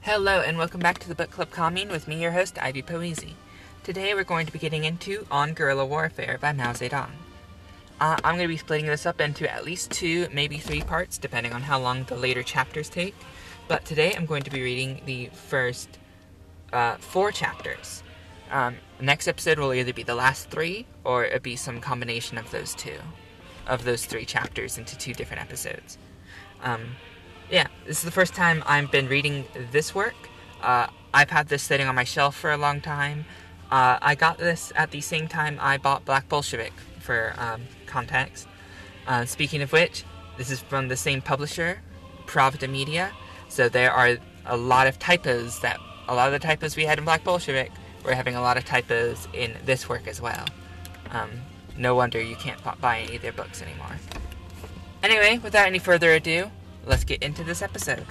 Hello and welcome back to the Book Club Calming with me, your host, Ivy Poezy. Today we're going to be getting into On Guerrilla Warfare by Mao Zedong. I'm going to be splitting this up into at least 2, maybe 3 parts, depending on how long the later chapters take. But today I'm going to be reading the first 4 chapters. Next episode will either be the last 3, or it'll be some combination of those 3 chapters into 2 different episodes. Yeah, this is the first time I've been reading this work. I've had this sitting on my shelf for a long time. I got this at the same time I bought Black Bolshevik, for context. Speaking of which, this is from the same publisher, Pravda Media, so there are a lot of the typos we had in Black Bolshevik, we're having a lot of typos in this work as well. No wonder you can't buy any of their books anymore. Anyway, without any further ado, let's get into this episode.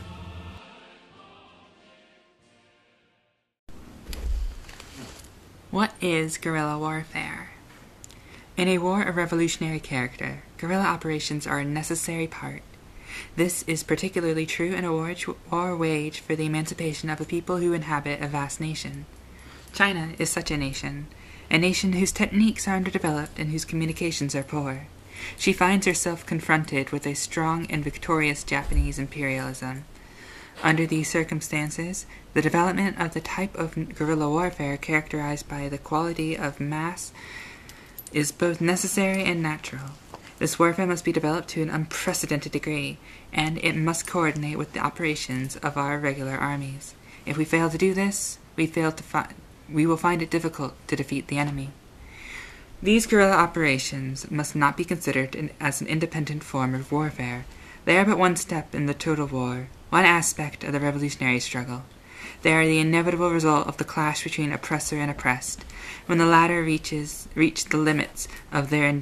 What is guerrilla warfare? In a war of revolutionary character, guerrilla operations are a necessary part. This is particularly true in a war waged for the emancipation of a people who inhabit a vast nation. China is such a nation whose techniques are underdeveloped and whose communications are poor. She finds herself confronted with a strong and victorious Japanese imperialism. Under these circumstances, the development of the type of guerrilla warfare characterized by the quality of mass is both necessary and natural. This warfare must be developed to an unprecedented degree, and it must coordinate with the operations of our regular armies. If we fail to do this, we will find it difficult to defeat the enemy. These guerrilla operations must not be considered as an independent form of warfare. They are but one step in the total war, one aspect of the revolutionary struggle. They are the inevitable result of the clash between oppressor and oppressed, when the latter reach the limits of their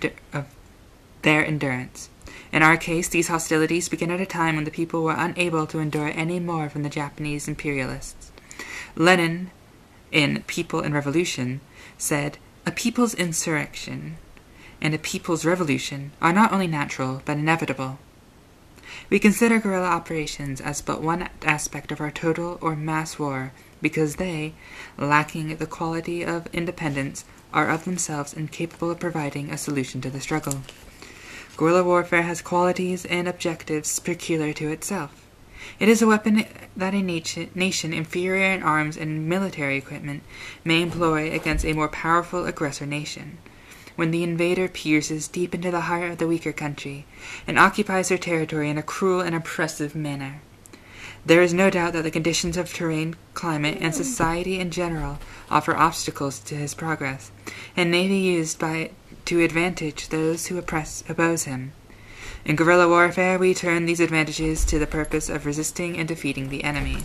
endurance. In our case, these hostilities begin at a time when the people were unable to endure any more from the Japanese imperialists. Lenin, in People and Revolution, said, "A people's insurrection and a people's revolution are not only natural, but inevitable." We consider guerrilla operations as but one aspect of our total or mass war because they, lacking the quality of independence, are of themselves incapable of providing a solution to the struggle. Guerrilla warfare has qualities and objectives peculiar to itself. It is a weapon that a nation inferior in arms and military equipment may employ against a more powerful aggressor nation. When the invader pierces deep into the heart of the weaker country and occupies their territory in a cruel and oppressive manner. There is no doubt that the conditions of terrain, climate, and society in general offer obstacles to his progress, and may be used to advantage those who oppose him. In guerrilla warfare, we turn these advantages to the purpose of resisting and defeating the enemy.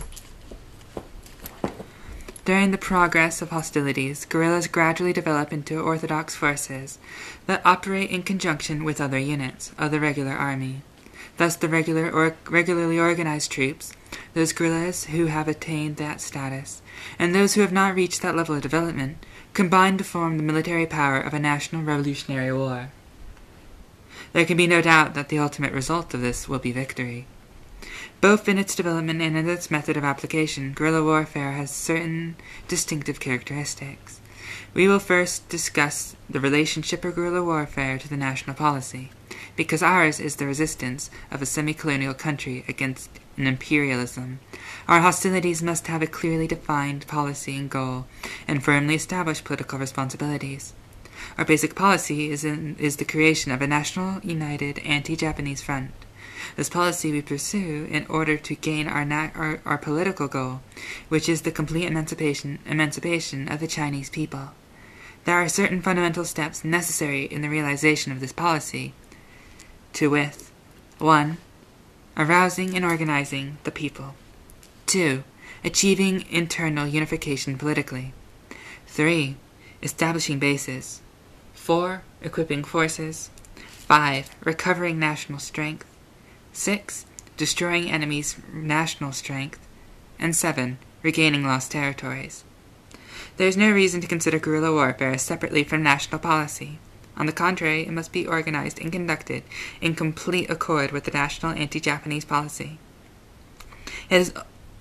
During the progress of hostilities, guerrillas gradually develop into orthodox forces that operate in conjunction with other units of the regular army. Thus, the regularly organized troops, those guerrillas who have attained that status, and those who have not reached that level of development, combine to form the military power of a national revolutionary war. There can be no doubt that the ultimate result of this will be victory. Both in its development and in its method of application, guerrilla warfare has certain distinctive characteristics. We will first discuss the relationship of guerrilla warfare to the national policy, because ours is the resistance of a semi-colonial country against an imperialism. Our hostilities must have a clearly defined policy and goal, and firmly established political responsibilities. Our basic policy is the creation of a national, united, anti-Japanese front. This policy we pursue in order to gain our political goal, which is the complete emancipation of the Chinese people. There are certain fundamental steps necessary in the realization of this policy, to wit, 1. Arousing and organizing the people. 2. Achieving internal unification politically. 3. Establishing bases. 4. Equipping forces. 5. Recovering national strength. 6. Destroying enemies' national strength. And 7. Regaining lost territories. There is no reason to consider guerrilla warfare separately from national policy. On the contrary, it must be organized and conducted in complete accord with the national anti-Japanese policy. It is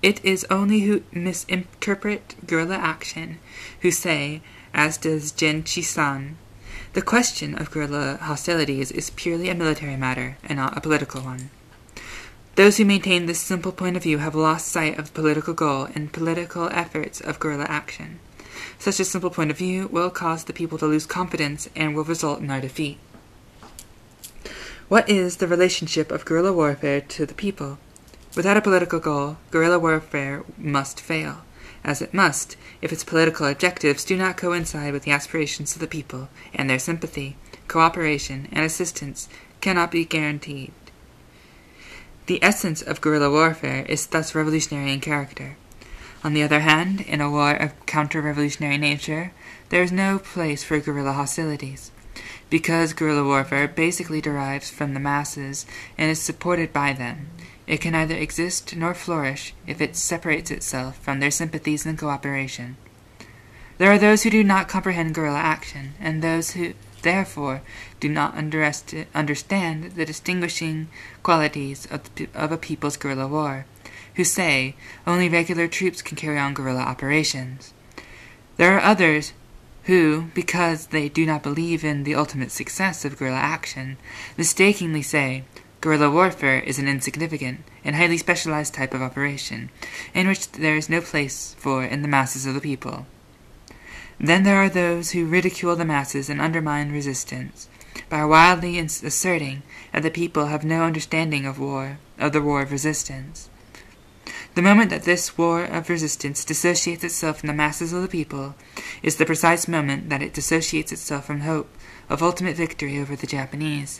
It is only who misinterpret guerrilla action who say, as does Jen Chi-san, the question of guerrilla hostilities is purely a military matter and not a political one. Those who maintain this simple point of view have lost sight of the political goal and political efforts of guerrilla action. Such a simple point of view will cause the people to lose confidence and will result in our defeat. What is the relationship of guerrilla warfare to the people? Without a political goal, guerrilla warfare must fail, as it must if its political objectives do not coincide with the aspirations of the people, and their sympathy, cooperation, and assistance cannot be guaranteed. The essence of guerrilla warfare is thus revolutionary in character. On the other hand, in a war of counter-revolutionary nature, there is no place for guerrilla hostilities. Because guerrilla warfare basically derives from the masses and is supported by them, it can neither exist nor flourish if it separates itself from their sympathies and cooperation. There are those who do not comprehend guerrilla action, and those who, therefore, do not understand the distinguishing qualities of a people's guerrilla war, who say only regular troops can carry on guerrilla operations. There are others who, because they do not believe in the ultimate success of guerrilla action, mistakenly say guerrilla warfare is an insignificant and highly specialized type of operation, in which there is no place for in the masses of the people. Then there are those who ridicule the masses and undermine resistance, by wildly asserting that the people have no understanding of the war of resistance. The moment that this war of resistance dissociates itself from the masses of the people is the precise moment that it dissociates itself from hope of ultimate victory over the Japanese.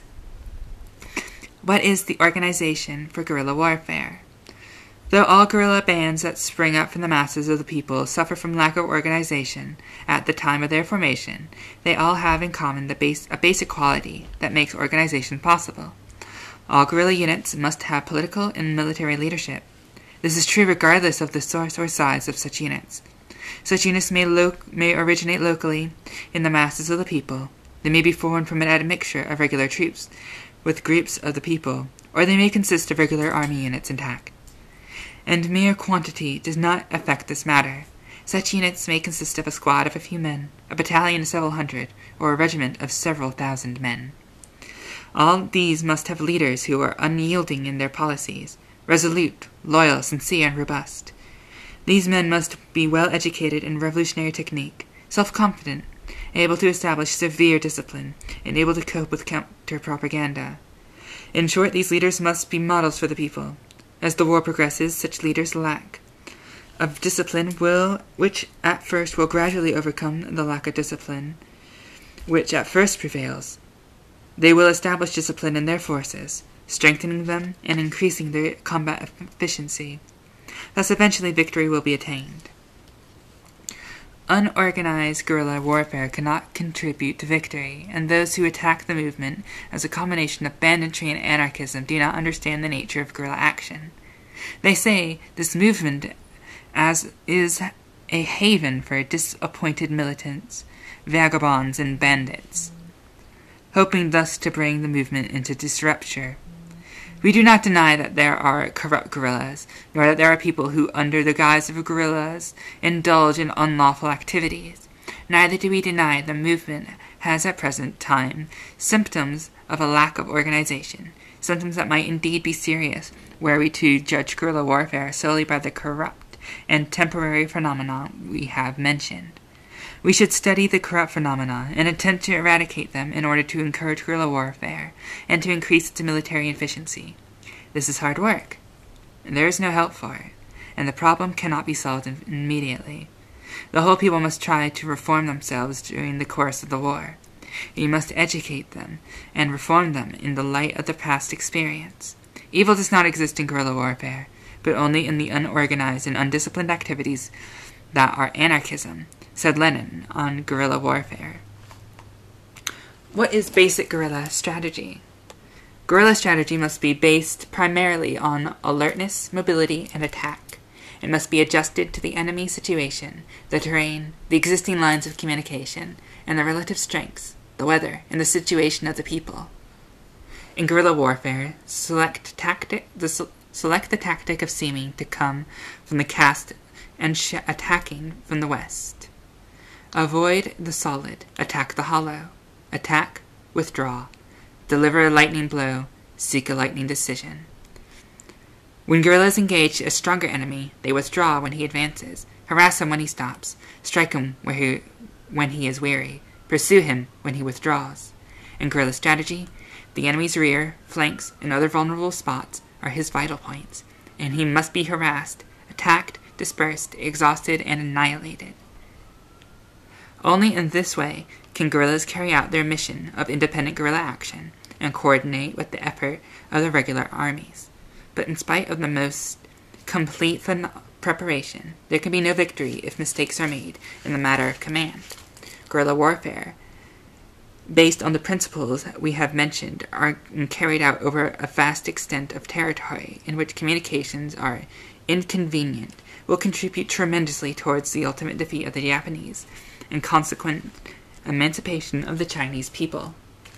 What is the organization for guerrilla warfare? Though all guerrilla bands that spring up from the masses of the people suffer from lack of organization at the time of their formation, they all have in common a basic quality that makes organization possible. All guerrilla units must have political and military leadership. This is true regardless of the source or size of such units. Such units may originate locally in the masses of the people. They may be formed from an admixture of regular troops with groups of the people, or they may consist of regular army units intact. And mere quantity does not affect this matter. Such units may consist of a squad of a few men, a battalion of several hundred, or a regiment of several thousand men. All these must have leaders who are unyielding in their policies, resolute, loyal, sincere, and robust. These men must be well educated in revolutionary technique, self-confident, able to establish severe discipline, and able to cope with counter-propaganda. In short, these leaders must be models for the people. As the war progresses, such leaders' lack of discipline which at first will gradually overcome the lack of discipline which at first prevails. They will establish discipline in their forces, strengthening them and increasing their combat efficiency. Thus eventually victory will be attained. Unorganized guerrilla warfare cannot contribute to victory, and those who attack the movement as a combination of banditry and anarchism do not understand the nature of guerrilla action. They say this movement is a haven for disappointed militants, vagabonds, and bandits, hoping thus to bring the movement into disruption. We do not deny that there are corrupt guerrillas, nor that there are people who, under the guise of guerrillas, indulge in unlawful activities. Neither do we deny the movement has at present time symptoms of a lack of organization, symptoms that might indeed be serious, were we to judge guerrilla warfare solely by the corrupt and temporary phenomena we have mentioned. We should study the corrupt phenomena and attempt to eradicate them in order to encourage guerrilla warfare and to increase its military efficiency. This is hard work, and there is no help for it, and the problem cannot be solved immediately. The whole people must try to reform themselves during the course of the war. We must educate them and reform them in the light of the past experience. Evil does not exist in guerrilla warfare, but only in the unorganized and undisciplined activities that are anarchism, said Lenin on guerrilla warfare. What is basic guerrilla strategy? Guerrilla strategy must be based primarily on alertness, mobility, and attack. It must be adjusted to the enemy situation, the terrain, the existing lines of communication, and the relative strengths, the weather, and the situation of the people. In guerrilla warfare, the Select the tactic of seeming to come from the cast and attacking from the west. Avoid the solid, attack the hollow. Attack, withdraw. Deliver a lightning blow, seek a lightning decision. When guerrillas engage a stronger enemy, they withdraw when he advances, harass him when he stops, strike him when he is weary, pursue him when he withdraws. In guerrilla strategy, the enemy's rear, flanks, and other vulnerable spots are his vital points, and he must be harassed, attacked, dispersed, exhausted, and annihilated. Only in this way can guerrillas carry out their mission of independent guerrilla action and coordinate with the effort of the regular armies. But in spite of the most complete preparation, there can be no victory if mistakes are made in the matter of command. Guerrilla warfare, based on the principles we have mentioned, are carried out over a vast extent of territory in which communications are inconvenient, will contribute tremendously towards the ultimate defeat of the Japanese and consequent emancipation of the Chinese people.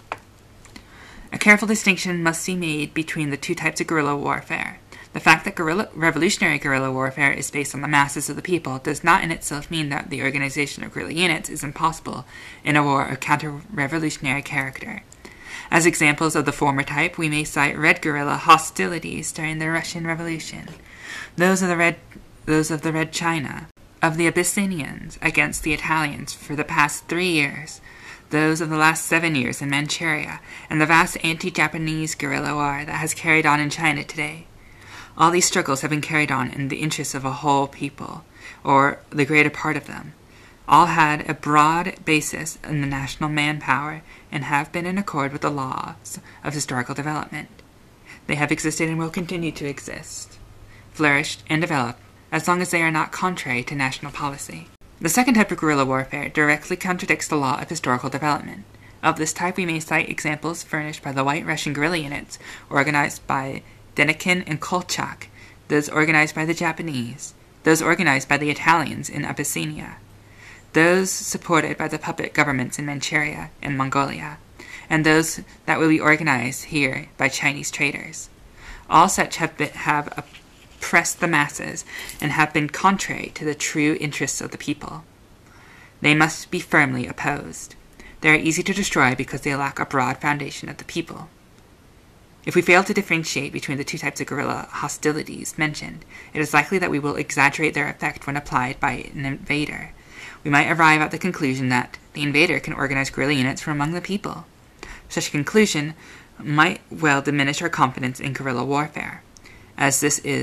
A careful distinction must be made between the two types of guerrilla warfare. The fact that revolutionary guerrilla warfare is based on the masses of the people does not in itself mean that the organization of guerrilla units is impossible in a war of counter-revolutionary character. As examples of the former type, we may cite red guerrilla hostilities during the Russian Revolution, those of the Red China, of the Abyssinians against the Italians for the past 3 years, those of the last 7 years in Manchuria, and the vast anti-Japanese guerrilla war that has carried on in China today. All these struggles have been carried on in the interests of a whole people, or the greater part of them. All had a broad basis in the national manpower and have been in accord with the laws of historical development. They have existed and will continue to exist, flourished, and develop as long as they are not contrary to national policy. The second type of guerrilla warfare directly contradicts the law of historical development. Of this type, we may cite examples furnished by the White Russian guerrilla units, organized by Denikin and Kolchak, those organized by the Japanese, those organized by the Italians in Abyssinia, those supported by the puppet governments in Manchuria and Mongolia, and those that will be organized here by Chinese traders. All such have oppressed the masses and have been contrary to the true interests of the people. They must be firmly opposed. They are easy to destroy because they lack a broad foundation of the people. If we fail to differentiate between the two types of guerrilla hostilities mentioned, it is likely that we will exaggerate their effect when applied by an invader. We might arrive at the conclusion that the invader can organize guerrilla units from among the people. Such a conclusion might well diminish our confidence in guerrilla warfare. As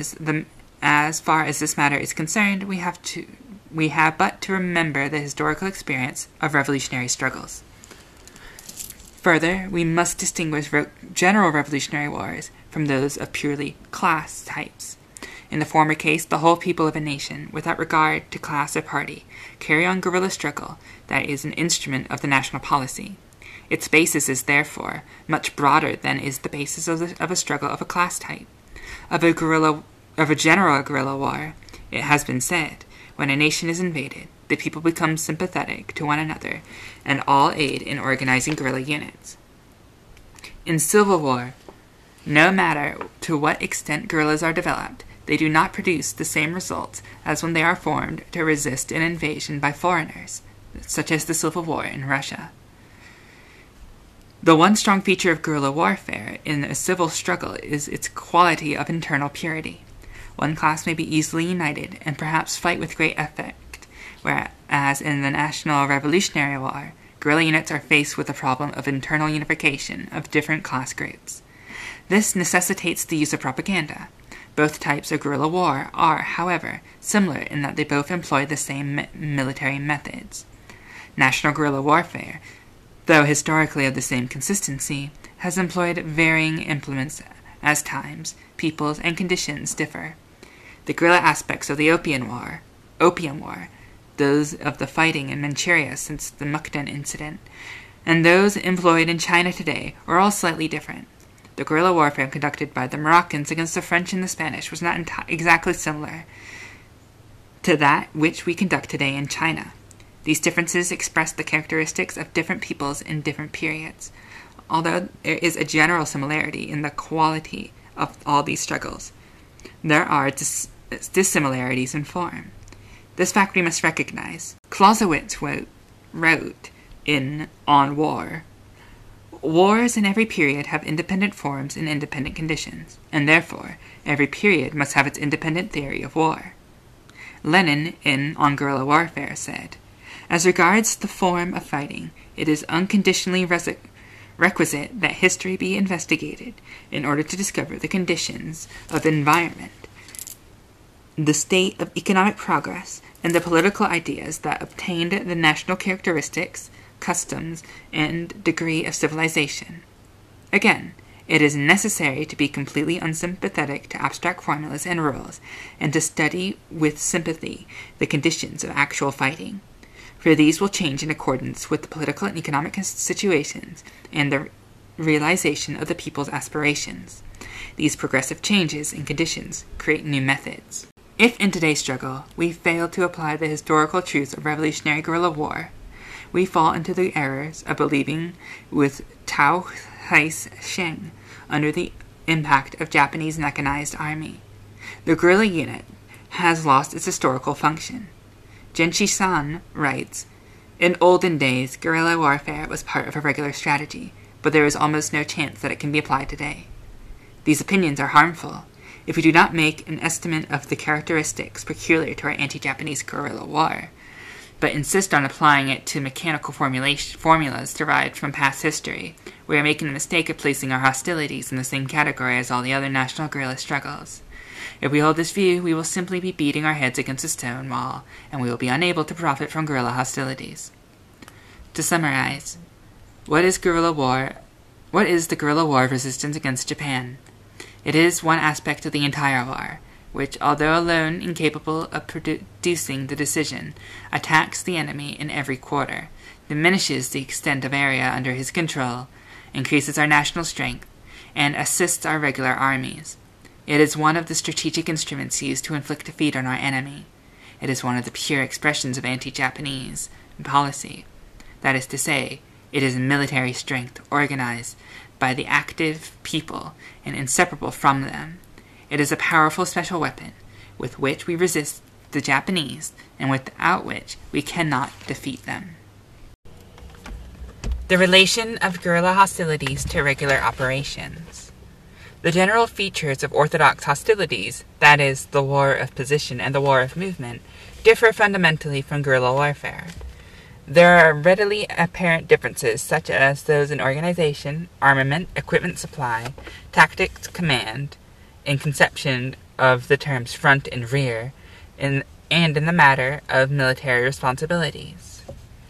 far as this matter is concerned, we have but to remember the historical experience of revolutionary struggles. Further, we must distinguish general revolutionary wars from those of purely class types. In the former case, the whole people of a nation, without regard to class or party, carry on guerrilla struggle that is an instrument of the national policy. Its basis is, therefore, much broader than is the basis of a struggle of a class type. Of a general guerrilla war, it has been said, when a nation is invaded, the people become sympathetic to one another and all aid in organizing guerrilla units. In civil war, no matter to what extent guerrillas are developed, they do not produce the same results as when they are formed to resist an invasion by foreigners, such as the Civil War in Russia. The one strong feature of guerrilla warfare in a civil struggle is its quality of internal purity. One class may be easily united and perhaps fight with great effect, whereas in the National Revolutionary War, guerrilla units are faced with the problem of internal unification of different class groups. This necessitates the use of propaganda. Both types of guerrilla war are, however, similar in that they both employ the same military methods. National guerrilla warfare, though historically of the same consistency, has employed varying implements as times, peoples, and conditions differ. The guerrilla aspects of the Opium War, those of the fighting in Manchuria since the Mukden incident, and those employed in China today are all slightly different. The guerrilla warfare conducted by the Moroccans against the French and the Spanish was not exactly similar to that which we conduct today in China. These differences express the characteristics of different peoples in different periods, although there is a general similarity in the quality of all these struggles. there are dissimilarities in form. This fact we must recognize. Clausewitz wrote in On War, "Wars in every period have independent forms and independent conditions, and therefore every period must have its independent theory of war." Lenin, in On Guerrilla Warfare, said, "As regards the form of fighting, it is unconditionally requisite that history be investigated in order to discover the conditions of the environment, the state of economic progress, and the political ideas that obtained the national characteristics, customs, and degree of civilization. Again, it is necessary to be completely unsympathetic to abstract formulas and rules, and to study with sympathy the conditions of actual fighting, for these will change in accordance with the political and economic situations and the realization of the people's aspirations. These progressive changes in conditions create new methods." If in today's struggle we fail to apply the historical truths of revolutionary guerrilla war, we fall into the errors of believing with Tao Sheng under the impact of Japanese mechanized army. The guerrilla unit has lost its historical function. Genshi-san writes, "In olden days, guerrilla warfare was part of a regular strategy, but there is almost no chance that it can be applied today. These opinions are harmful. If we do not make an estimate of the characteristics peculiar to our anti-Japanese guerrilla war, but insist on applying it to mechanical formulas derived from past history, we are making the mistake of placing our hostilities in the same category as all the other national guerrilla struggles. If we hold this view, we will simply be beating our heads against a stone wall, and we will be unable to profit from guerrilla hostilities." To summarize, what is the guerrilla war resistance against Japan? It is one aspect of the entire war, which, although alone incapable of producing the decision, attacks the enemy in every quarter, diminishes the extent of area under his control, increases our national strength, and assists our regular armies. It is one of the strategic instruments used to inflict defeat on our enemy. It is one of the pure expressions of anti-Japanese policy. That is to say, it is military strength organized by the active people and inseparable from them. It is a powerful special weapon with which we resist the Japanese and without which we cannot defeat them. The relation of guerrilla hostilities to regular operations. The general features of orthodox hostilities, that is, the war of position and the war of movement, differ fundamentally from guerrilla warfare. There are readily apparent differences, such as those in organization, armament, equipment supply, tactics, command, in conception of the terms front and rear, and in the matter of military responsibilities.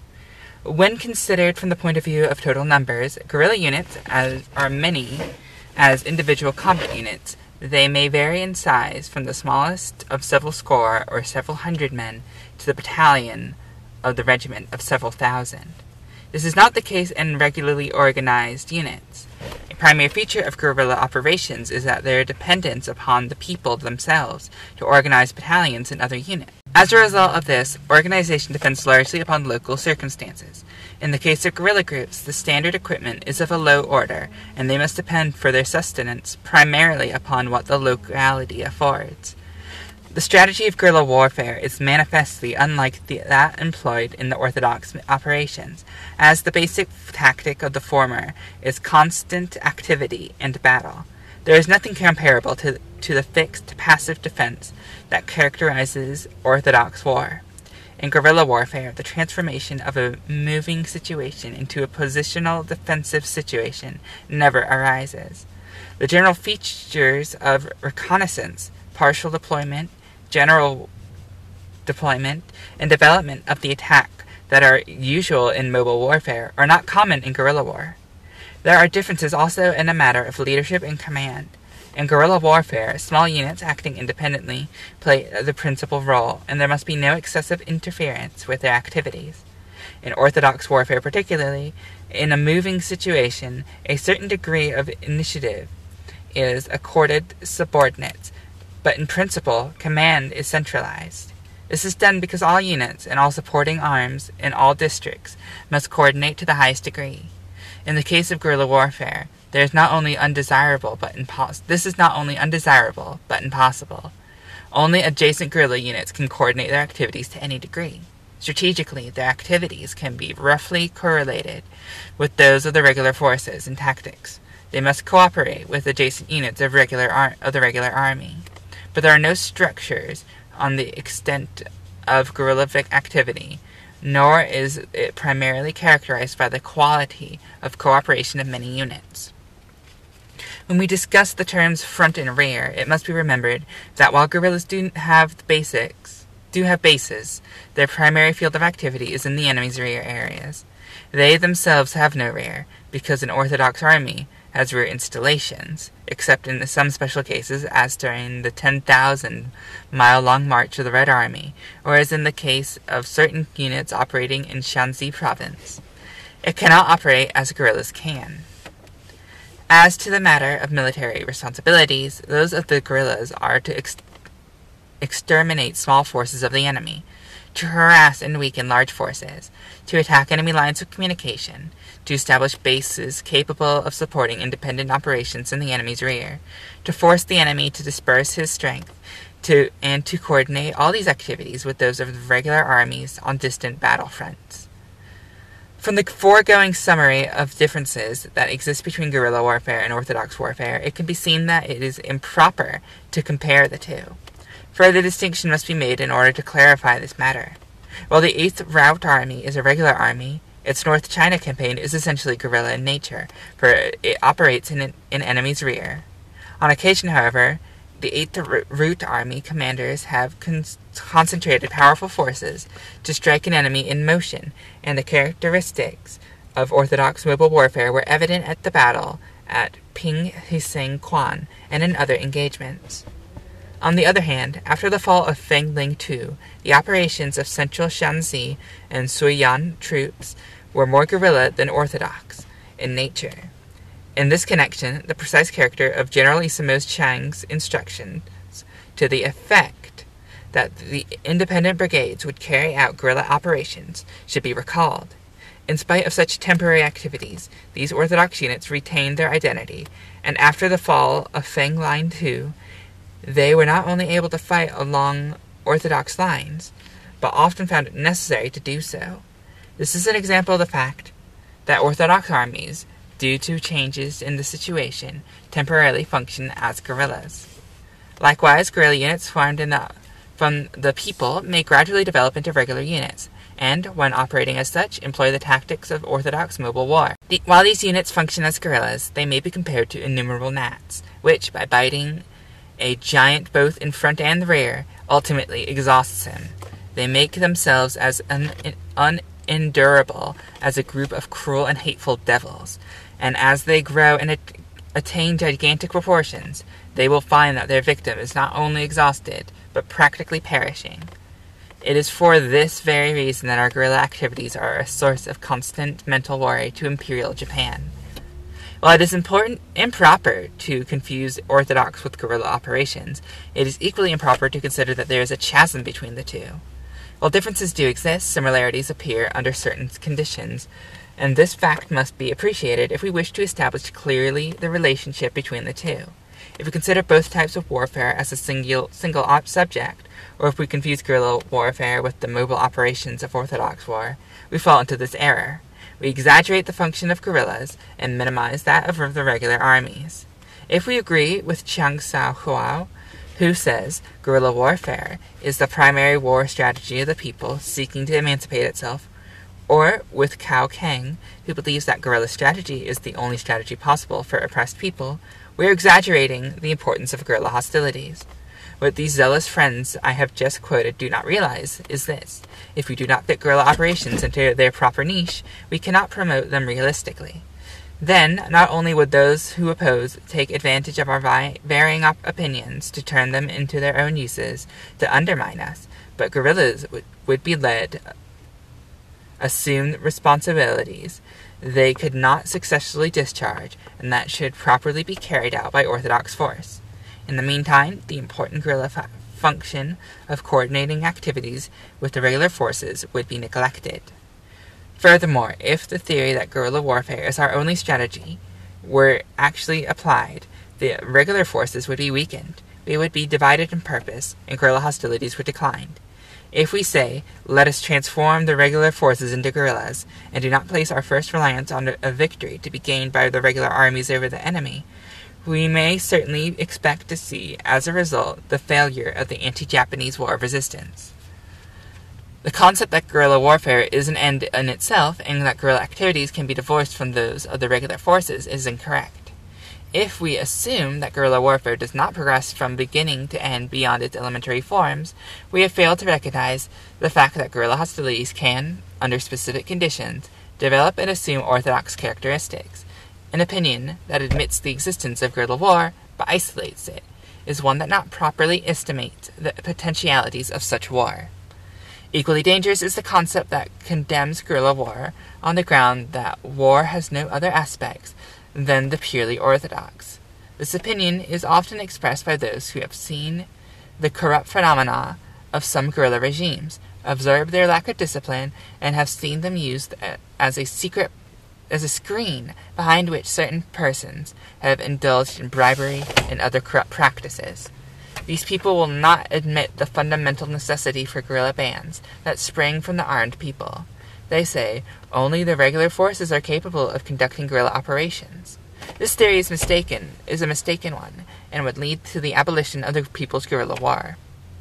When considered from the point of view of total numbers, guerrilla units are many as individual combat units. They may vary in size from the smallest of several score or several hundred men to the battalion of the regiment of several thousand. This is not the case in regularly organized units. A primary feature of guerrilla operations is that their dependence upon the people themselves to organize battalions and other units. As a result of this, organization depends largely upon local circumstances. In the case of guerrilla groups, the standard equipment is of a low order, and they must depend for their sustenance primarily upon what the locality affords. The strategy of guerrilla warfare is manifestly unlike that employed in the orthodox operations, as the basic tactic of the former is constant activity and battle. There is nothing comparable to the fixed, passive defense that characterizes orthodox war. In guerrilla warfare, the transformation of a moving situation into a positional defensive situation never arises. The general features of reconnaissance, partial deployment, general deployment, and development of the attack that are usual in mobile warfare are not common in guerrilla war. There are differences also in the matter of leadership and command. In guerrilla warfare, small units acting independently play the principal role, and there must be no excessive interference with their activities. In orthodox warfare particularly, in a moving situation, a certain degree of initiative is accorded subordinates, but in principle, command is centralized. This is done because all units and all supporting arms in all districts must coordinate to the highest degree. In the case of guerrilla warfare, This is not only undesirable but impossible. Only adjacent guerrilla units can coordinate their activities to any degree. Strategically, their activities can be roughly correlated with those of the regular forces in tactics. They must cooperate with adjacent units of the regular army. But there are no structures on the extent of guerrilla activity, nor is it primarily characterized by the quality of cooperation of many units. When we discuss the terms front and rear, it must be remembered that while guerrillas do have bases, their primary field of activity is in the enemy's rear areas. They themselves have no rear, because an Orthodox army has rear installations, except in some special cases, as during the 10,000-mile-long march of the Red Army, or as in the case of certain units operating in Shanxi province. It cannot operate as guerrillas can. As to the matter of military responsibilities, those of the guerrillas are to exterminate small forces of the enemy, to harass and weaken large forces, to attack enemy lines of communication, to establish bases capable of supporting independent operations in the enemy's rear, to force the enemy to disperse his strength, and to coordinate all these activities with those of the regular armies on distant battlefronts. From the foregoing summary of differences that exist between guerrilla warfare and orthodox warfare, it can be seen that it is improper to compare the two. Further distinction must be made in order to clarify this matter. While the 8th Route Army is a regular army, its North China campaign is essentially guerrilla in nature, for it operates in an enemy's rear. On occasion, however, the 8th Route Army commanders have concentrated powerful forces to strike an enemy in motion, and the characteristics of orthodox mobile warfare were evident at the battle at Ping Hiseng Quan and in other engagements. On the other hand, after the fall of Feng Ling II, the operations of Central Shanxi and Suiyuan troops were more guerrilla than orthodox in nature. In this connection, the precise character of Generalissimo Chang's instructions to the effect that the independent brigades would carry out guerrilla operations should be recalled. In spite of such temporary activities, these orthodox units retained their identity, and after the fall of Feng Line II, they were not only able to fight along orthodox lines, but often found it necessary to do so. This is an example of the fact that orthodox armies, due to changes in the situation, temporarily function as guerrillas. Likewise, guerrilla units formed from the people may gradually develop into regular units, and, when operating as such, employ the tactics of orthodox mobile war. While these units function as guerrillas, they may be compared to innumerable gnats, which, by biting a giant both in front and the rear, ultimately exhausts him. They make themselves as unendurable as a group of cruel and hateful devils, and as they grow and attain gigantic proportions, they will find that their victim is not only exhausted, but practically perishing. It is for this very reason that our guerrilla activities are a source of constant mental worry to Imperial Japan. While it is improper to confuse orthodox with guerrilla operations, it is equally improper to consider that there is a chasm between the two. While differences do exist, similarities appear under certain conditions, and this fact must be appreciated if we wish to establish clearly the relationship between the two. If we consider both types of warfare as a single subject, or if we confuse guerrilla warfare with the mobile operations of orthodox war, we fall into this error. We exaggerate the function of guerrillas and minimize that of the regular armies. If we agree with Chiang Sao-Huao, who says guerrilla warfare is the primary war strategy of the people seeking to emancipate itself, or with Cao Kang, who believes that guerrilla strategy is the only strategy possible for oppressed people, we are exaggerating the importance of guerrilla hostilities. What these zealous friends I have just quoted do not realize is this: if we do not fit guerrilla operations into their proper niche, we cannot promote them realistically. Then, not only would those who oppose take advantage of our varying opinions to turn them into their own uses to undermine us, but guerrillas would be led assume responsibilities they could not successfully discharge, and that should properly be carried out by orthodox force. In the meantime, the important guerrilla function of coordinating activities with the regular forces would be neglected. Furthermore, if the theory that guerrilla warfare is our only strategy were actually applied, the regular forces would be weakened. We would be divided in purpose, and guerrilla hostilities would decline. If we say, let us transform the regular forces into guerrillas, and do not place our first reliance on a victory to be gained by the regular armies over the enemy, we may certainly expect to see, as a result, the failure of the anti-Japanese War of Resistance. The concept that guerrilla warfare is an end in itself, and that guerrilla activities can be divorced from those of the regular forces, is incorrect. If we assume that guerrilla warfare does not progress from beginning to end beyond its elementary forms, we have failed to recognize the fact that guerrilla hostilities can, under specific conditions, develop and assume orthodox characteristics. An opinion that admits the existence of guerrilla war, but isolates it, is one that not properly estimates the potentialities of such war. Equally dangerous is the concept that condemns guerrilla war on the ground that war has no other aspects than the purely orthodox. This opinion is often expressed by those who have seen the corrupt phenomena of some guerrilla regimes, observed their lack of discipline, and have seen them used as a screen behind which certain persons have indulged in bribery and other corrupt practices. These people will not admit the fundamental necessity for guerrilla bands that spring from the armed people. They say only the regular forces are capable of conducting guerrilla operations. This theory is a mistaken one, and would lead to the abolition of the People's Guerrilla War.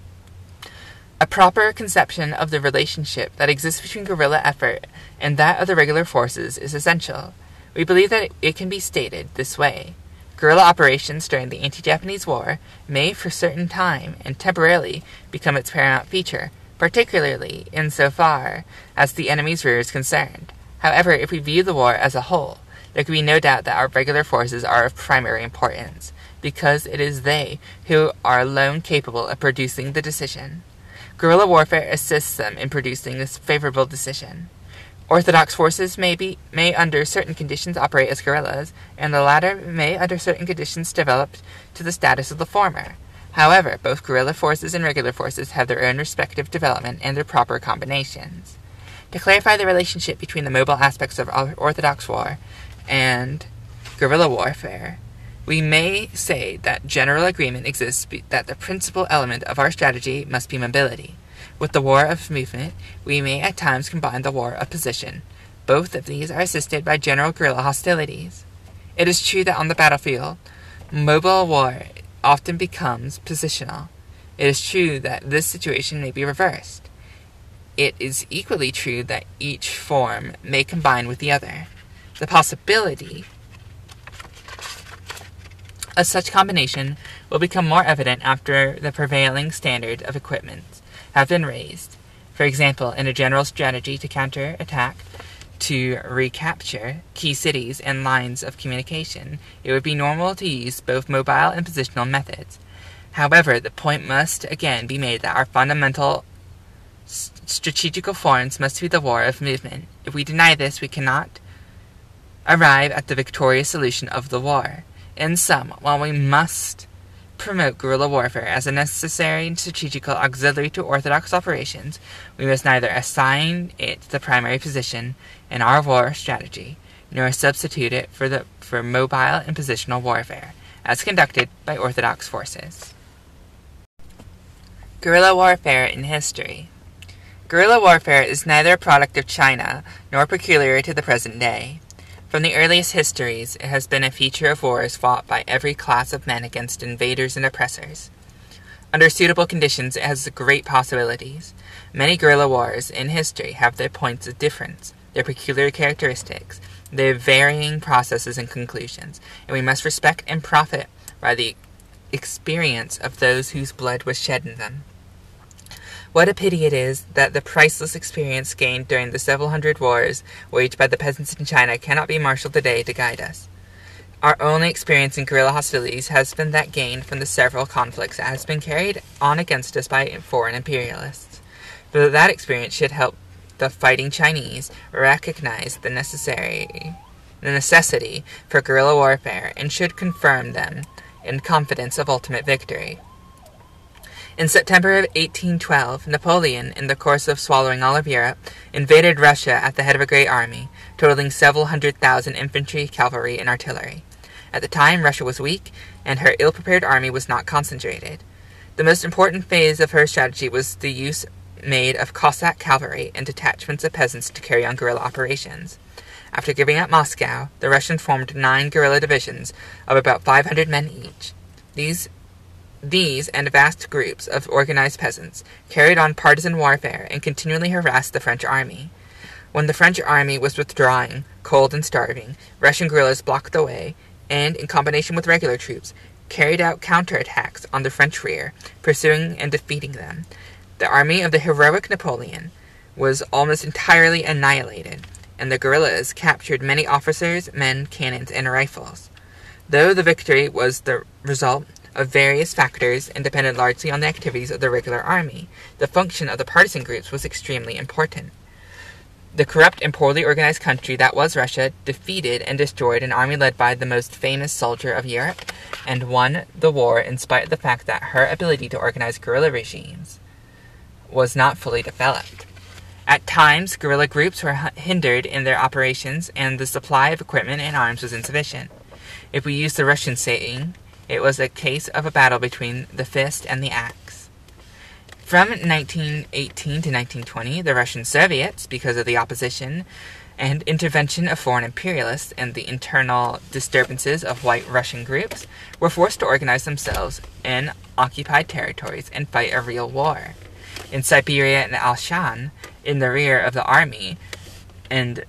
A proper conception of the relationship that exists between guerrilla effort and that of the regular forces is essential. We believe that it can be stated this way. Guerrilla operations during the anti-Japanese War may for certain time and temporarily become its paramount feature, particularly insofar as the enemy's rear is concerned. However, if we view the war as a whole, there can be no doubt that our regular forces are of primary importance, because it is they who are alone capable of producing the decision. Guerrilla warfare assists them in producing this favorable decision. Orthodox forces may under certain conditions operate as guerrillas, and the latter may under certain conditions develop to the status of the former. However, both guerrilla forces and regular forces have their own respective development and their proper combinations. To clarify the relationship between the mobile aspects of orthodox war and guerrilla warfare, we may say that general agreement exists that the principal element of our strategy must be mobility. With the war of movement, we may at times combine the war of position. Both of these are assisted by general guerrilla hostilities. It is true that on the battlefield, mobile war often becomes positional. It is true that this situation may be reversed. It is equally true that each form may combine with the other. The possibility of such combination will become more evident after the prevailing standard of equipment have been raised. For example, in a general strategy to counter-attack, to recapture key cities and lines of communication, it would be normal to use both mobile and positional methods. However, the point must again be made that our fundamental strategical forms must be the war of movement. If we deny this, we cannot arrive at the victorious solution of the war. In sum, while we must promote guerrilla warfare as a necessary and strategical auxiliary to orthodox operations, we must neither assign it the primary position in our war strategy, nor substitute it for mobile and positional warfare, as conducted by orthodox forces. Guerrilla warfare in history. Guerrilla warfare is neither a product of China nor peculiar to the present day. From the earliest histories, it has been a feature of wars fought by every class of men against invaders and oppressors. Under suitable conditions, it has great possibilities. Many guerrilla wars in history have their points of difference, their peculiar characteristics, their varying processes and conclusions, and we must respect and profit by the experience of those whose blood was shed in them. What a pity it is that the priceless experience gained during the several hundred wars waged by the peasants in China cannot be marshaled today to guide us. Our only experience in guerrilla hostilities has been that gained from the several conflicts that has been carried on against us by foreign imperialists. But that experience should help the fighting Chinese recognize the necessity for guerrilla warfare and should confirm them in confidence of ultimate victory. In September of 1812, Napoleon, in the course of swallowing all of Europe, invaded Russia at the head of a great army, totaling several 100,000 infantry, cavalry, and artillery. At the time, Russia was weak, and her ill-prepared army was not concentrated. The most important phase of her strategy was the use made of Cossack cavalry and detachments of peasants to carry on guerrilla operations. After giving up Moscow, the Russians formed 9 guerrilla divisions of about 500 men each. These and vast groups of organized peasants carried on partisan warfare and continually harassed the French army. When the French army was withdrawing, cold and starving, Russian guerrillas blocked the way and, in combination with regular troops, carried out counterattacks on the French rear, pursuing and defeating them. The army of the heroic Napoleon was almost entirely annihilated, and the guerrillas captured many officers, men, cannons, and rifles. Though the victory was the result of various factors and depended largely on the activities of the regular army, the function of the partisan groups was extremely important. The corrupt and poorly organized country that was Russia defeated and destroyed an army led by the most famous soldier of Europe, and won the war in spite of the fact that her ability to organize guerrilla regimes was not fully developed. At times, guerrilla groups were hindered in their operations, and the supply of equipment and arms was insufficient. If we use the Russian saying, it was a case of a battle between the fist and the axe. From 1918 to 1920, the Russian Soviets, because of the opposition and intervention of foreign imperialists and the internal disturbances of white Russian groups, were forced to organize themselves in occupied territories and fight a real war. In Siberia and Alshan, in the rear of the army of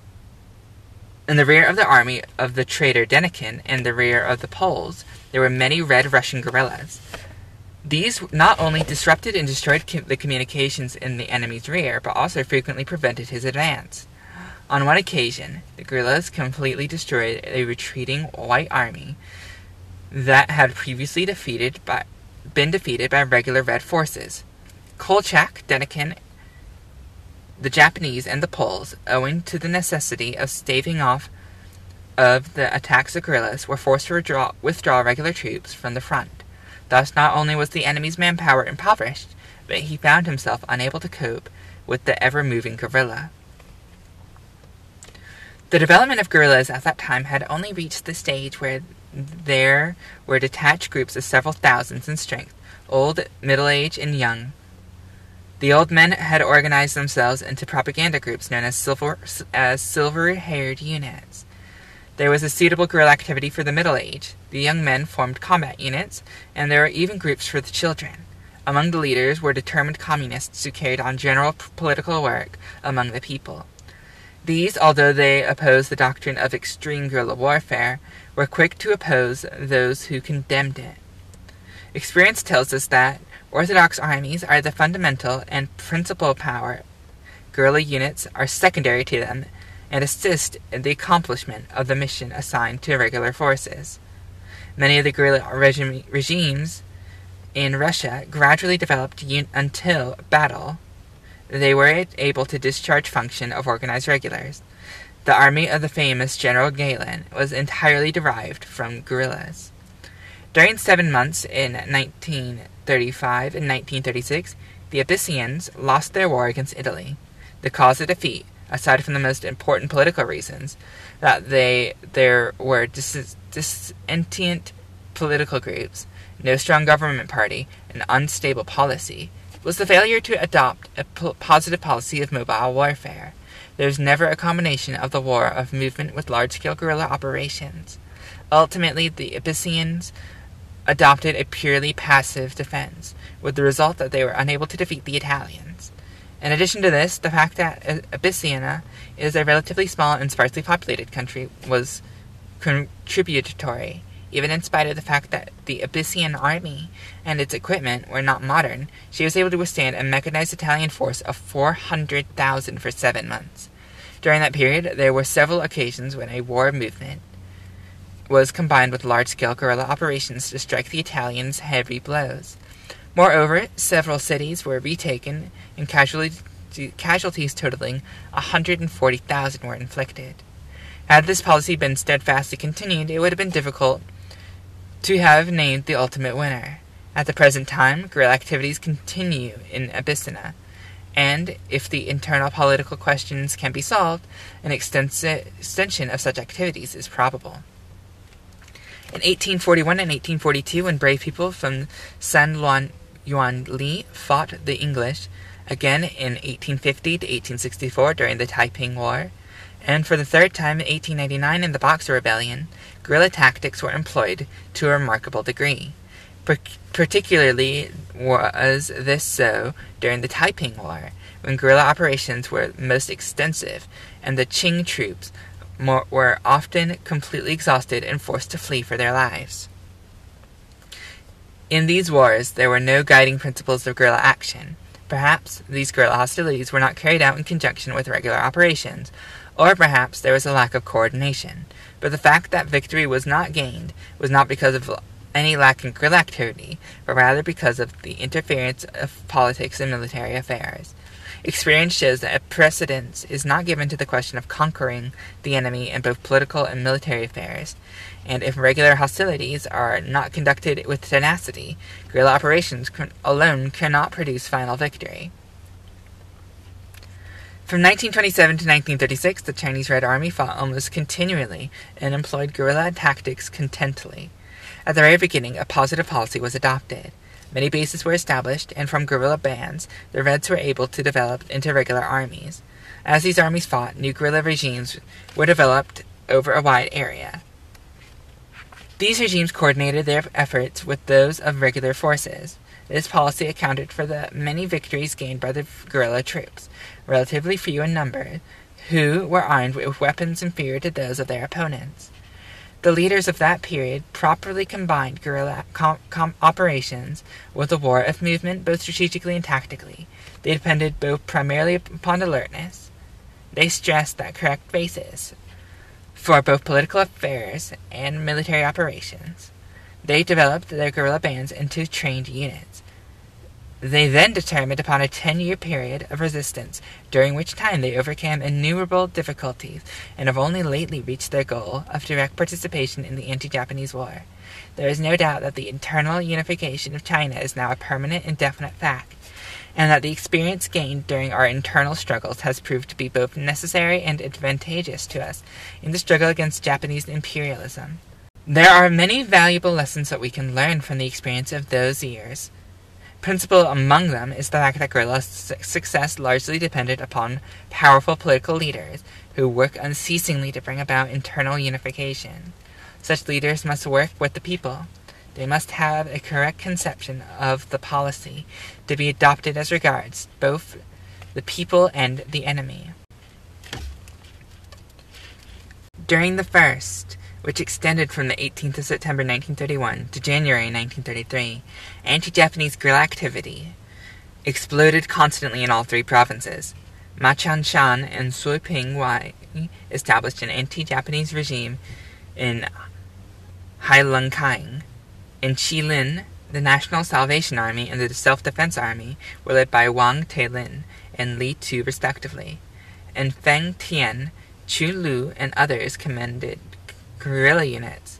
the traitor Denikin and the rear of the Poles, there were many Red Russian guerrillas. These not only disrupted and destroyed the communications in the enemy's rear, but also frequently prevented his advance. On one occasion, the guerrillas completely destroyed a retreating white army that had previously been defeated by regular Red forces. Kolchak, Denikin, the Japanese, and the Poles, owing to the necessity of staving off of the attacks of guerrillas, were forced to withdraw regular troops from the front. Thus, not only was the enemy's manpower impoverished, but he found himself unable to cope with the ever-moving guerrilla. The development of guerrillas at that time had only reached the stage where there were detached groups of several thousands in strength, old, middle-aged, and young. The old men had organized themselves into propaganda groups known as silver-haired units. There was a suitable guerrilla activity for the middle-aged. The young men formed combat units, and there were even groups for the children. Among the leaders were determined communists who carried on general political work among the people. These, although they opposed the doctrine of extreme guerrilla warfare, were quick to oppose those who condemned it. Experience tells us that Orthodox armies are the fundamental and principal power. Guerrilla units are secondary to them and assist in the accomplishment of the mission assigned to regular forces. Many of the guerrilla regimes in Russia gradually developed until battle. They were able to discharge function of organized regulars. The army of the famous General Galen was entirely derived from guerrillas. During 7 months in 1935 and 1936, the Abyssinians lost their war against Italy. The cause of defeat, aside from the most important political reasons, that there were dissentient political groups, no strong government party, and unstable policy, was the failure to adopt a positive policy of mobile warfare. There was never a combination of the war of movement with large-scale guerrilla operations. Ultimately, the Abyssinians adopted a purely passive defense, with the result that they were unable to defeat the Italians. In addition to this, the fact that Abyssinia is a relatively small and sparsely populated country was contributory. Even in spite of the fact that the Abyssinian army and its equipment were not modern, she was able to withstand a mechanized Italian force of 400,000 for 7 months. During that period, there were several occasions when a war movement was combined with large-scale guerrilla operations to strike the Italians heavy blows. Moreover, several cities were retaken, and casualties totaling 140,000 were inflicted. Had this policy been steadfastly continued, it would have been difficult to have named the ultimate winner. At the present time, guerrilla activities continue in Abyssinia, and if the internal political questions can be solved, an extension of such activities is probable. In 1841 and 1842, when brave people from San Yuan Li fought the English, again in 1850 to 1864 during the Taiping War, and for the third time in 1899 in the Boxer Rebellion, guerrilla tactics were employed to a remarkable degree. Particularly was this so during the Taiping War, when guerrilla operations were most extensive, and the Qing troops were often completely exhausted and forced to flee for their lives. In these wars, there were no guiding principles of guerrilla action. Perhaps these guerrilla hostilities were not carried out in conjunction with regular operations, or perhaps there was a lack of coordination. But the fact that victory was not gained was not because of any lack in guerrilla activity, but rather because of the interference of politics in military affairs. Experience shows that a precedence is not given to the question of conquering the enemy in both political and military affairs, and if regular hostilities are not conducted with tenacity, guerrilla operations alone cannot produce final victory. From 1927 to 1936, the Chinese Red Army fought almost continually and employed guerrilla tactics contentedly. At the very beginning, a positive policy was adopted. Many bases were established, and from guerrilla bands, the Reds were able to develop into regular armies. As these armies fought, new guerrilla regimes were developed over a wide area. These regimes coordinated their efforts with those of regular forces. This policy accounted for the many victories gained by the guerrilla troops, relatively few in number, who were armed with weapons inferior to those of their opponents. The leaders of that period properly combined guerrilla operations with a war of movement both strategically and tactically. They depended both primarily upon alertness. They stressed that correct basis for both political affairs and military operations. They developed their guerrilla bands into trained units. They then determined upon a 10-year period of resistance, during which time they overcame innumerable difficulties, and have only lately reached their goal of direct participation in the anti-Japanese war. There is no doubt that the internal unification of China is now a permanent and definite fact, and that the experience gained during our internal struggles has proved to be both necessary and advantageous to us in the struggle against Japanese imperialism. There are many valuable lessons that we can learn from the experience of those years. Principal among them is the fact that guerrilla success largely depended upon powerful political leaders who work unceasingly to bring about internal unification. Such leaders must work with the people. They must have a correct conception of the policy to be adopted as regards both the people and the enemy. During the first, which extended from the 18th of September 1931 to January 1933, anti-Japanese guerrilla activity exploded constantly in all three provinces. Ma Qianshan and Suiping Wai established an anti-Japanese regime in Heilongjiang. In Qilin, the National Salvation Army and the Self-Defense Army were led by Wang Tailin and Li Tu respectively. In Feng Tian, Chu Lu and others commanded guerrilla units.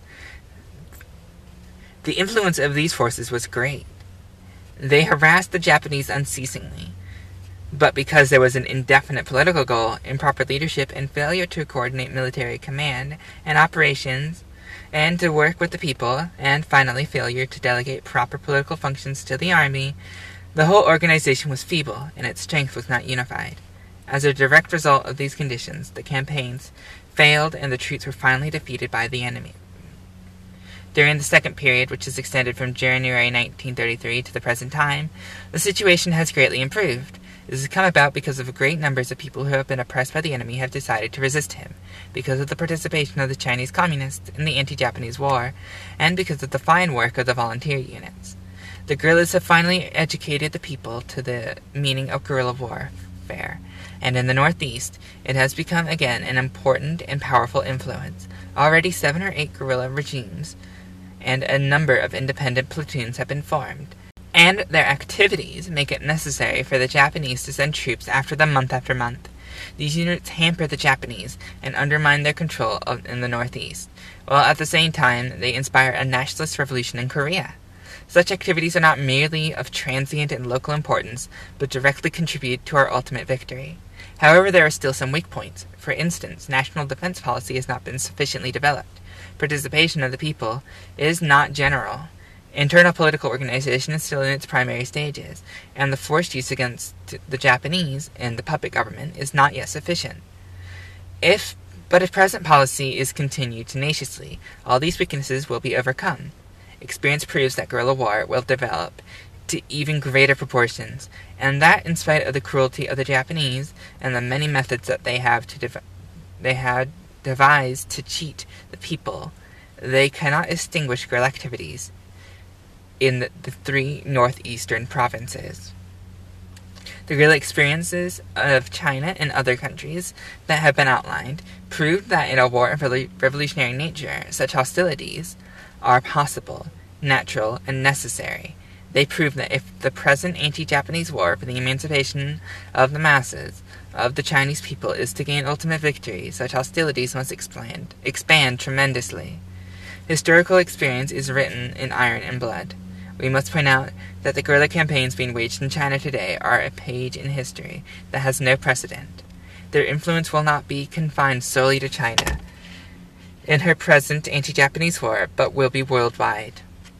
The influence of these forces was great. They harassed the Japanese unceasingly, but because there was an indefinite political goal, improper leadership, and failure to coordinate military command and operations, and to work with the people, and finally failure to delegate proper political functions to the army, the whole organization was feeble, and its strength was not unified. As a direct result of these conditions, the campaigns failed and the troops were finally defeated by the enemy. During the second period, which is extended from January 1933 to the present time, the situation has greatly improved. This has come about because of great numbers of people who have been oppressed by the enemy have decided to resist him, because of the participation of the Chinese Communists in the anti-Japanese war, and because of the fine work of the volunteer units. The guerrillas have finally educated the people to the meaning of guerrilla warfare, and in the Northeast, it has become again an important and powerful influence. Already 7 or 8 guerrilla regimes and a number of independent platoons have been formed, and their activities make it necessary for the Japanese to send troops after them month after month. These units hamper the Japanese and undermine their control in the Northeast, while at the same time they inspire a nationalist revolution in Korea. Such activities are not merely of transient and local importance, but directly contribute to our ultimate victory. However, there are still some weak points. For instance, national defense policy has not been sufficiently developed. participation of the people is not general. Internal political organization is still in its primary stages, and the force used against the Japanese in the puppet government is not yet sufficient. But if present policy is continued tenaciously, all these weaknesses will be overcome. Experience proves that guerrilla war will develop to even greater proportions, and that in spite of the cruelty of the Japanese and the many methods that they had devised to cheat the people, they cannot extinguish guerrilla activities in the three northeastern provinces. The guerrilla experiences of China and other countries that have been outlined proved that in a war of revolutionary nature, such hostilities are possible, natural, and necessary. They prove that if the present anti-Japanese war for the emancipation of the masses of the Chinese people is to gain ultimate victory, such hostilities must expand tremendously. Historical experience is written in iron and blood. We must point out that the guerrilla campaigns being waged in China today are a page in history that has no precedent. Their influence will not be confined solely to China in her present anti-Japanese war, but will be worldwide.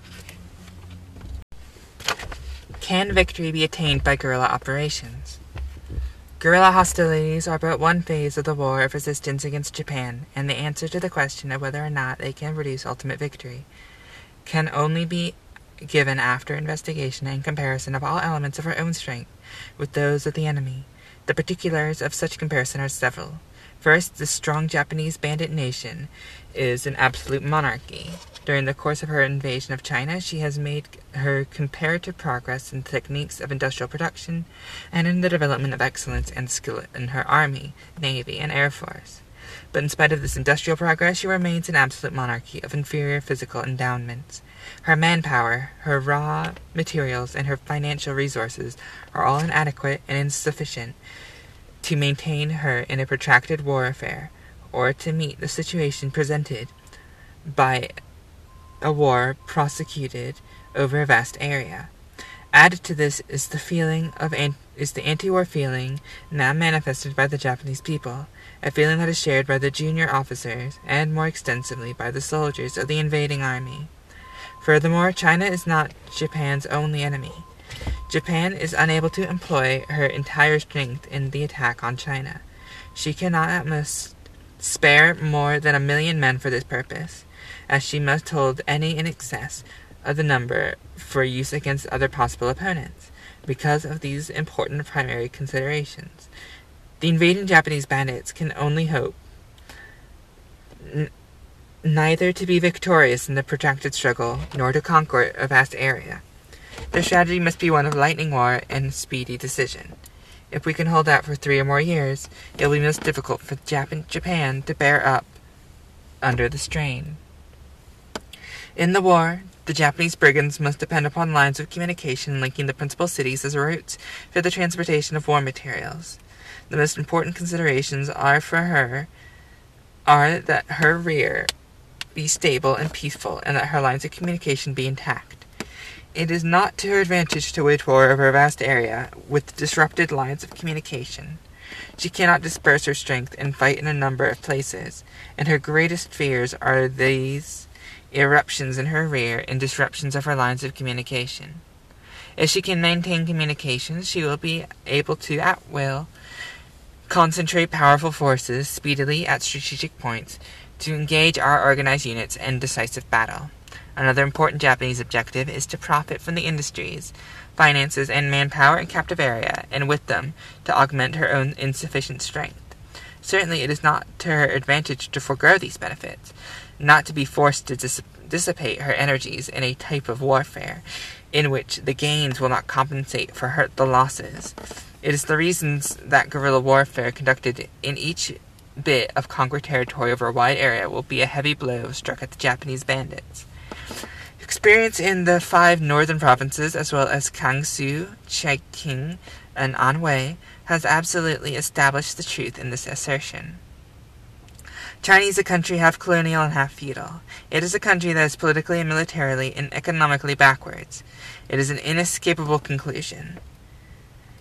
Can victory be attained by guerrilla operations? Guerrilla hostilities are but one phase of the war of resistance against Japan, and the answer to the question of whether or not they can produce ultimate victory can only be given after investigation and comparison of all elements of our own strength with those of the enemy. The particulars of such comparison are several. First, the strong Japanese bandit nation is an absolute monarchy. During the course of her invasion of China, she has made her comparative progress in the techniques of industrial production and in the development of excellence and skill in her army, navy, and air force. But in spite of this industrial progress, she remains an absolute monarchy of inferior physical endowments. Her manpower, her raw materials, and her financial resources are all inadequate and insufficient to maintain her in a protracted warfare, or to meet the situation presented by a war prosecuted over a vast area. Added to this is the anti-war feeling now manifested by the Japanese people, a feeling that is shared by the junior officers and more extensively by the soldiers of the invading army. Furthermore, China is not Japan's only enemy. Japan is unable to employ her entire strength in the attack on China. She cannot at most spare more than 1 million men for this purpose, as she must hold any in excess of the number for use against other possible opponents. Because of these important primary considerations, the invading Japanese bandits can only hope neither to be victorious in the protracted struggle, nor to conquer a vast area. Their strategy must be one of lightning war and speedy decision. If we can hold out for 3 or more years, it will be most difficult for Japan to bear up under the strain. In the war, the Japanese brigands must depend upon lines of communication linking the principal cities as routes for the transportation of war materials. The most important considerations are that her rear be stable and peaceful, and that her lines of communication be intact. It is not to her advantage to wage war over a vast area with disrupted lines of communication. She cannot disperse her strength and fight in a number of places, and her greatest fears are these eruptions in her rear and disruptions of her lines of communication. If she can maintain communications, she will be able to, at will, concentrate powerful forces speedily at strategic points to engage our organized units in decisive battle. Another important Japanese objective is to profit from the industries, finances, and manpower in captive area, and with them to augment her own insufficient strength. Certainly it is not to her advantage to forego these benefits, not to be forced to dissipate her energies in a type of warfare in which the gains will not compensate for the losses. It is the reasons that guerrilla warfare conducted in each bit of conquered territory over a wide area will be a heavy blow struck at the Japanese bandits. Experience in the 5 northern provinces, as well as Kangsu, Chongqing, and Anhui, has absolutely established the truth in this assertion. China is a country half colonial and half feudal. It is a country that is politically and militarily and economically backwards. It is an inescapable conclusion.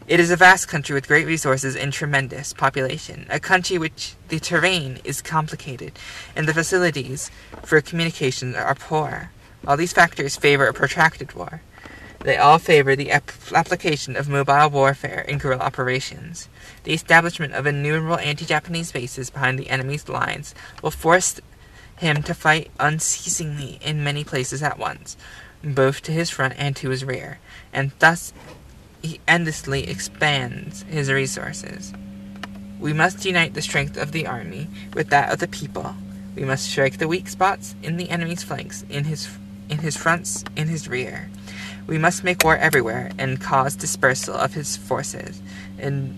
It is a vast country with great resources and tremendous population, a country which the terrain is complicated and the facilities for communication are poor. All these factors favor a protracted war. They all favor the application of mobile warfare and guerrilla operations. The establishment of innumerable anti-Japanese bases behind the enemy's lines will force him to fight unceasingly in many places at once, both to his front and to his rear, and thus he endlessly expands his resources. We must unite the strength of the army with that of the people. We must strike the weak spots in the enemy's flanks, in his fronts, in his rear. We must make war everywhere and cause dispersal of his forces and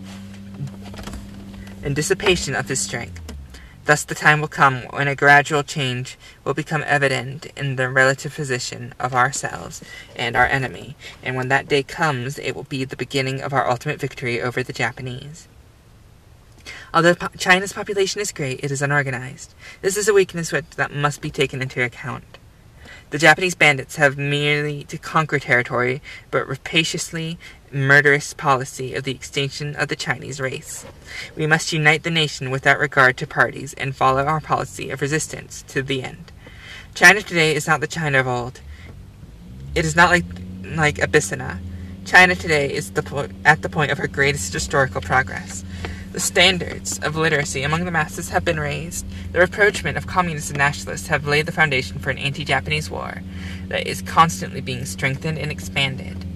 dissipation of his strength. Thus the time will come when a gradual change will become evident in the relative position of ourselves and our enemy, and when that day comes, it will be the beginning of our ultimate victory over the Japanese. Although China's population is great, it is unorganized. This is a weakness that must be taken into account. The Japanese bandits have merely to conquer territory, but rapaciously murderous policy of the extinction of the Chinese race. We must unite the nation without regard to parties and follow our policy of resistance to the end. China today is not the China of old. It is not like Abyssinia. China today is at the point of her greatest historical progress. The standards of literacy among the masses have been raised. The rapprochement of communists and nationalists have laid the foundation for an anti-Japanese war that is constantly being strengthened and expanded.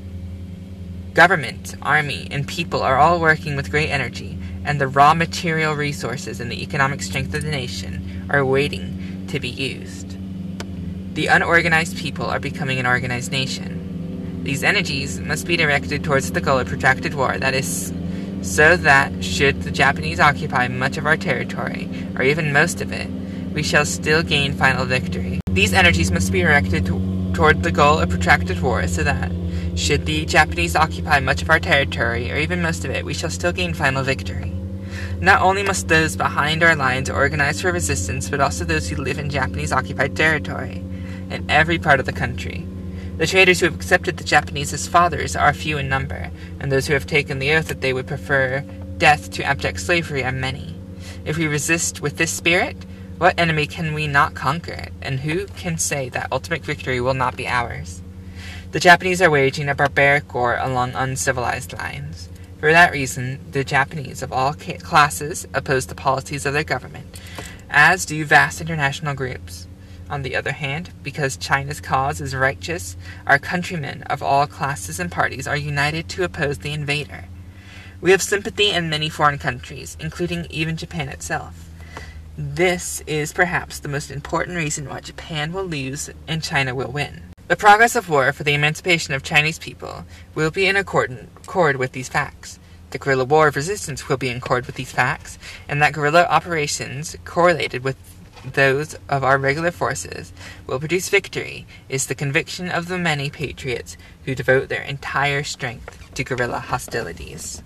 Government, army, and people are all working with great energy, and the raw material resources and the economic strength of the nation are waiting to be used. The unorganized people are becoming an organized nation. These energies must be directed towards the goal of protracted war, that is, so that, should the Japanese occupy much of our territory, or even most of it, we shall still gain final victory. These energies must be directed toward the goal of protracted war, so that, should the Japanese occupy much of our territory, or even most of it, we shall still gain final victory. Not only must those behind our lines organize for resistance, but also those who live in Japanese-occupied territory, in every part of the country. The traitors who have accepted the Japanese as fathers are few in number, and those who have taken the oath that they would prefer death to abject slavery are many. If we resist with this spirit, what enemy can we not conquer, and who can say that ultimate victory will not be ours? The Japanese are waging a barbaric war along uncivilized lines. For that reason, the Japanese of all classes oppose the policies of their government, as do vast international groups. On the other hand, because China's cause is righteous, our countrymen of all classes and parties are united to oppose the invader. We have sympathy in many foreign countries, including even Japan itself. This is perhaps the most important reason why Japan will lose and China will win. The progress of war for the emancipation of Chinese people will be in accord with these facts. The guerrilla war of resistance will be in accord with these facts, and that guerrilla operations correlated with those of our regular forces will produce victory is the conviction of the many patriots who devote their entire strength to guerrilla hostilities.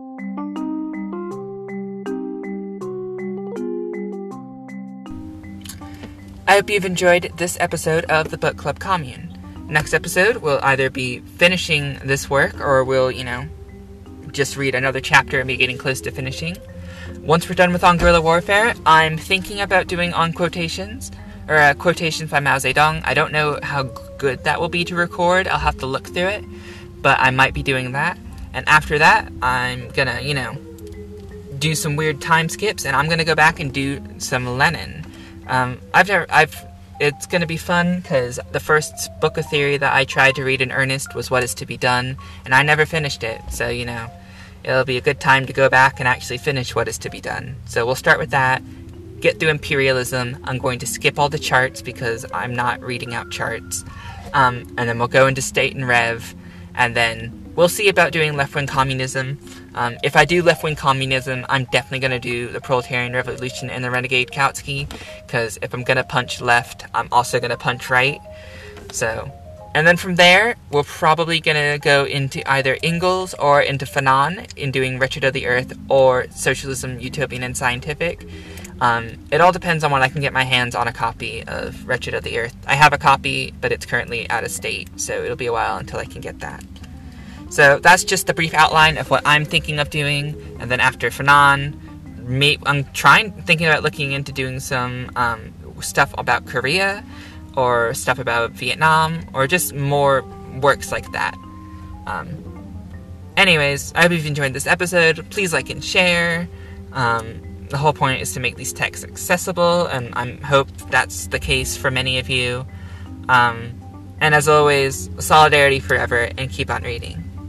I hope you've enjoyed this episode of the Book Club Commune. Next episode, we'll either be finishing this work or we'll, just read another chapter and be getting close to finishing. Once we're done with On Guerrilla Warfare, I'm thinking about doing On Quotations, or quotations by Mao Zedong. I don't know how good that will be to record. I'll have to look through it, but I might be doing that. And after that, I'm gonna, do some weird time skips, and I'm gonna go back and do some Lenin. It's gonna be fun, because the first book of theory that I tried to read in earnest was What Is to Be Done, and I never finished it, so, it'll be a good time to go back and actually finish What Is to Be Done. So we'll start with that, get through imperialism. I'm going to skip all the charts because I'm not reading out charts. And then we'll go into state and rev, and then we'll see about doing left-wing communism. If I do left-wing communism, I'm definitely going to do the Proletarian Revolution and the Renegade Kautsky, because if I'm going to punch left, I'm also going to punch right. So, and then from there, we're probably going to go into either Engels or into Fanon in doing Wretched of the Earth or Socialism, Utopian, and Scientific. It all depends on when I can get my hands on a copy of Wretched of the Earth. I have a copy, but it's currently out of state, so it'll be a while until I can get that. So that's just a brief outline of what I'm thinking of doing, and then after Fanon, I'm thinking about looking into doing some stuff about Korea, or stuff about Vietnam, or just more works like that. Anyways, I hope you've enjoyed this episode. Please like and share. The whole point is to make these texts accessible, and I hope that's the case for many of you. And as always, solidarity forever, and keep on reading.